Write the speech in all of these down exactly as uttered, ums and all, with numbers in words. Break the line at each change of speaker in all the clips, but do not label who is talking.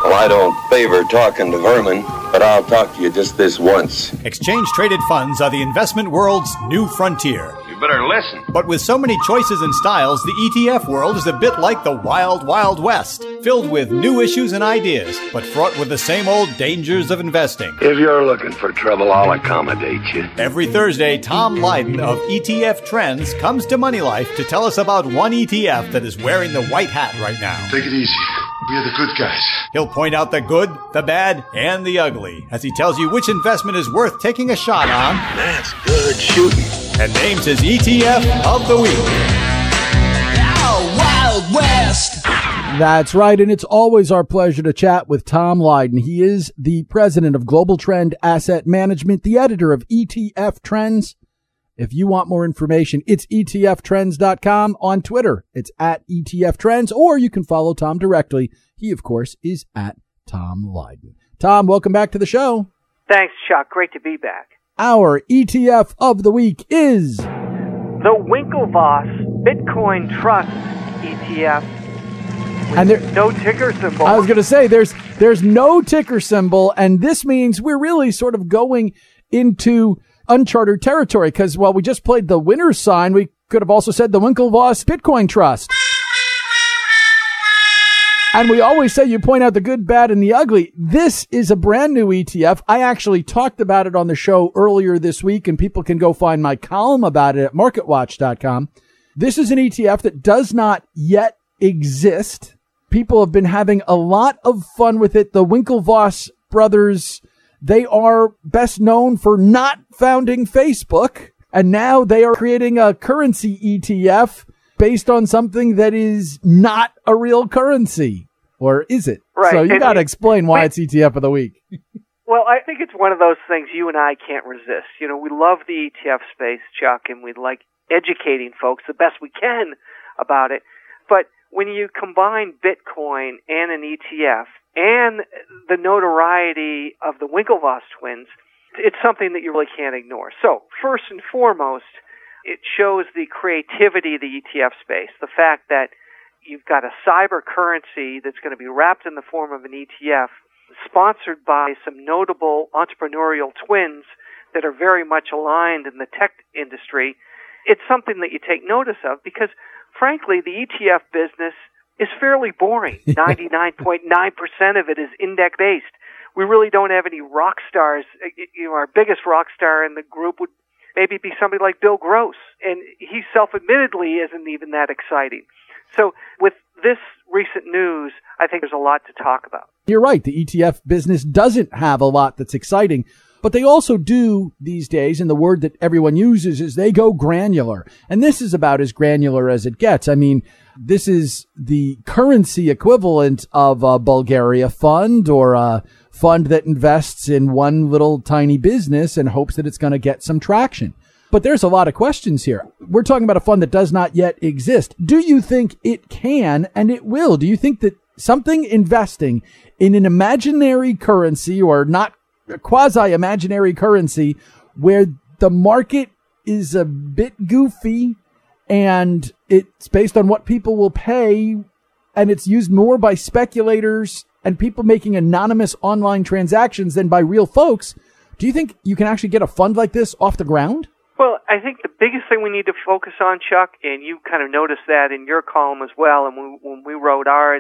Well, I don't favor talking to vermin, but I'll talk to you just this once.
Exchange-traded funds are the investment world's new frontier.
You better listen.
But with so many choices and styles, the E T F world is a bit like the wild, wild west, filled with new issues and ideas, but fraught with the same old dangers of investing.
If you're looking for trouble, I'll accommodate you.
Every Thursday, Tom Lydon of E T F Trends comes to Money Life to tell us about one E T F that is wearing the white hat right now.
Take it easy. We are the good guys.
He'll point out the good, the bad, and the ugly as he tells you which investment is worth taking a shot on.
That's good shooting.
And names his E T F of the week.
Oh, Wild West!
That's right, and it's always our pleasure to chat with Tom Lydon. He is the president of Global Trend Asset Management, the editor of E T F Trends. If you want more information, it's E T F trends dot com. On Twitter, it's at E T F Trends, or you can follow Tom directly. He, of course, is at Tom Lydon. Tom, welcome back to the show.
Thanks, Chuck. Great to be back.
Our E T F of the week is
the Winklevoss Bitcoin Trust E T F.
And there,
no ticker symbol.
I was going to say, there's there's no ticker symbol, and this means we're really sort of going into uncharted territory, because while we just played the winner's sign, we could have also said the Winklevoss Bitcoin Trust. And we always say you point out the good, bad, and the ugly. This is a brand new E T F. I actually talked about it on the show earlier this week, and people can go find my column about it at market watch dot com. This is an E T F that does not yet exist. People have been having a lot of fun with it. The Winklevoss brothers, they are best known for not founding Facebook, and now they are creating a currency E T F based on something that is not a real currency. Or is it?
Right.
So you got to
it,
explain why
we,
it's E T F of the week.
Well, I think it's one of those things you and I can't resist. You know, we love the E T F space, Chuck, and we like educating folks the best we can about it. But when you combine Bitcoin and an E T F and the notoriety of the Winklevoss twins, it's something that you really can't ignore. So, first and foremost, it shows the creativity of the E T F space, the fact that you've got a cyber currency that's going to be wrapped in the form of an E T F, sponsored by some notable entrepreneurial twins that are very much aligned in the tech industry. It's something that you take notice of because, frankly, the E T F business is fairly boring. ninety-nine point nine percent of it is index-based. We really don't have any rock stars. You know, our biggest rock star in the group would maybe be somebody like Bill Gross, and he self-admittedly isn't even that exciting. So with this recent news, I think there's a lot to talk about.
You're right. The E T F business doesn't have a lot that's exciting, but they also do these days, and the word that everyone uses is they go granular. And this is about as granular as it gets. I mean, this is the currency equivalent of a Bulgaria fund or a fund that invests in one little tiny business and hopes that it's going to get some traction. But there's a lot of questions here. We're talking about a fund that does not yet exist. Do you think it can and it will? Do you think that something investing in an imaginary currency or not quasi-imaginary currency where the market is a bit goofy and it's based on what people will pay and it's used more by speculators and people making anonymous online transactions than by real folks, do you think you can actually get a fund like this off the ground?
Well, I think the biggest thing we need to focus on, Chuck, and you kind of noticed that in your column as well, and when, when we wrote ours,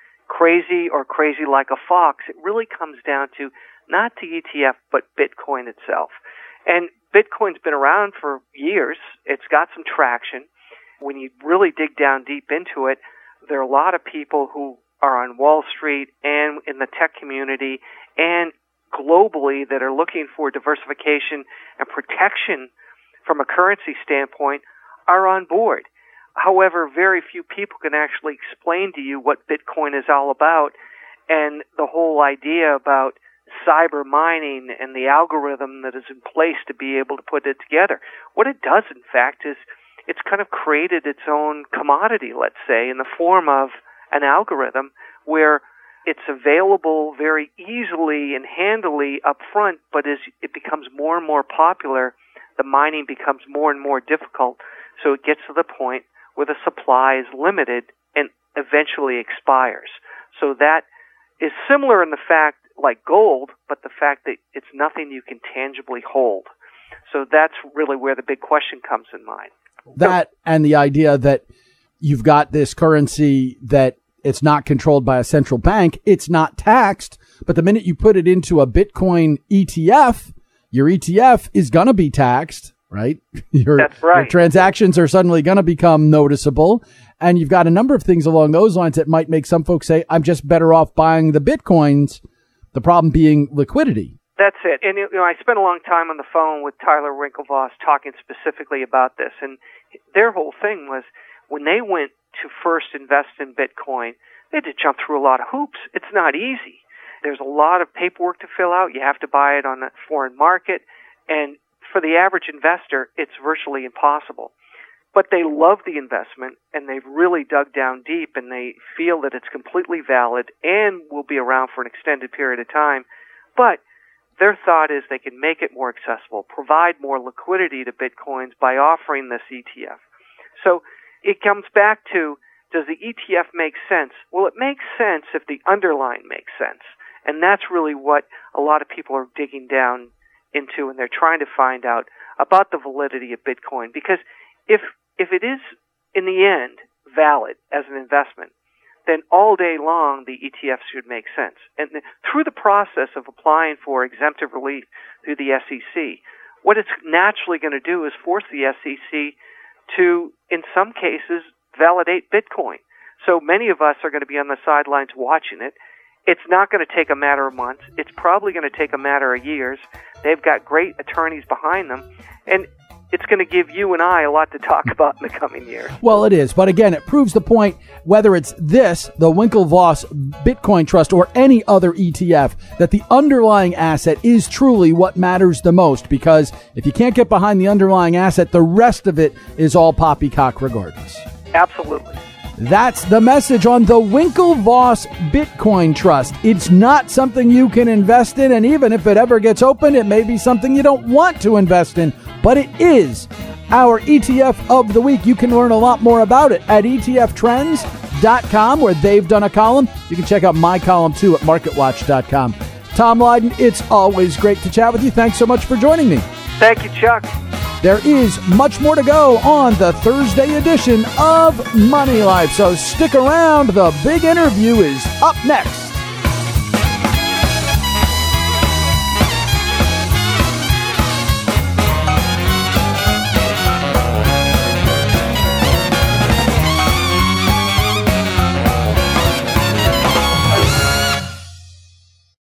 Crazy or Crazy Like a Fox, it really comes down to not the E T F, but Bitcoin itself. And Bitcoin's been around for years. It's got some traction. When you really dig down deep into it, there are a lot of people who are on Wall Street and in the tech community and globally that are looking for diversification and protection from a currency standpoint are on board. However, very few people can actually explain to you what Bitcoin is all about and the whole idea about cyber mining and the algorithm that is in place to be able to put it together. What it does, in fact, is it's kind of created its own commodity, let's say, in the form of an algorithm where it's available very easily and handily up front, but as it becomes more and more popular, the mining becomes more and more difficult. So it gets to the point where the supply is limited and eventually expires. So that is similar in the fact, like gold, but the fact that it's nothing you can tangibly hold. So that's really where the big question comes in mind.
That and the idea that you've got this currency that it's not controlled by a central bank, it's not taxed, but the minute you put it into a Bitcoin E T F, your E T F is going to be taxed, right? Your,
That's right.
Your transactions are suddenly going to become noticeable. And you've got a number of things along those lines that might make some folks say, I'm just better off buying the Bitcoins. The problem being liquidity.
That's it. And, you know, I spent a long time on the phone with Tyler Winklevoss talking specifically about this. And their whole thing was when they went to first invest in Bitcoin, they had to jump through a lot of hoops. It's not easy. There's a lot of paperwork to fill out. You have to buy it on a foreign market. And for the average investor, it's virtually impossible. But they love the investment, and they've really dug down deep, and they feel that it's completely valid and will be around for an extended period of time. But their thought is they can make it more accessible, provide more liquidity to Bitcoins by offering this E T F. So it comes back to, does the E T F make sense? Well, it makes sense if the underlying makes sense. And that's really what a lot of people are digging down into, and they're trying to find out about the validity of Bitcoin. Because if if it is, in the end, valid as an investment, then all day long the E T F should make sense. And through the process of applying for exemptive relief through the S E C, what it's naturally going to do is force the S E C to, in some cases, validate Bitcoin. So many of us are going to be on the sidelines watching it. It's not going to take a matter of months. It's probably going to take a matter of years. They've got great attorneys behind them. And it's going to give you and I a lot to talk about in the coming years.
Well, it is. But again, it proves the point, whether it's this, the Winklevoss Bitcoin Trust, or any other E T F, that the underlying asset is truly what matters the most. Because if you can't get behind the underlying asset, the rest of it is all poppycock regardless.
Absolutely.
That's the message on the Winklevoss Bitcoin Trust. It's not something you can invest in, and even if it ever gets open, it may be something you don't want to invest in, but it is our E T F of the week. You can learn a lot more about it at E T F trends dot com, where they've done a column. You can check out my column too at market watch dot com. Tom Lydon, it's always great to chat with you. Thanks so much for joining me.
Thank you, Chuck.
There is much more to go on the Thursday edition of Money Life, so stick around. The big interview is up next.